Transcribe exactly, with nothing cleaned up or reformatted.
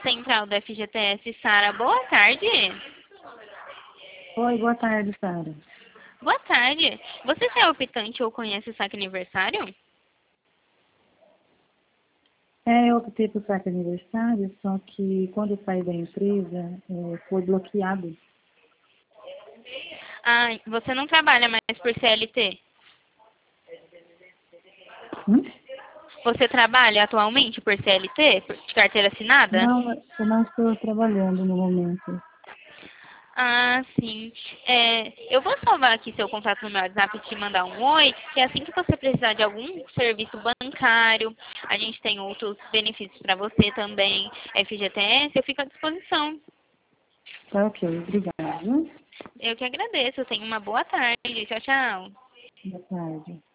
Central do F G T S, Sara. Boa tarde. Oi, boa tarde, Sara. Boa tarde. Você já é optante ou conhece o saque aniversário? É, eu optei por saque aniversário, só que quando eu saí da empresa, é, foi bloqueado. Ah, você não trabalha mais por C L T? Hum? Você trabalha atualmente por C L T, por- de carteira assinada? Não, eu não estou trabalhando no momento. Ah, sim. É, eu vou salvar aqui seu contato no meu WhatsApp e te mandar um oi, que assim que você precisar de algum serviço bancário, a gente tem outros benefícios para você também, F G T S, eu fico à disposição. Tá ok, obrigada. Eu que agradeço, tenha uma boa tarde. Tchau, tchau. Boa tarde.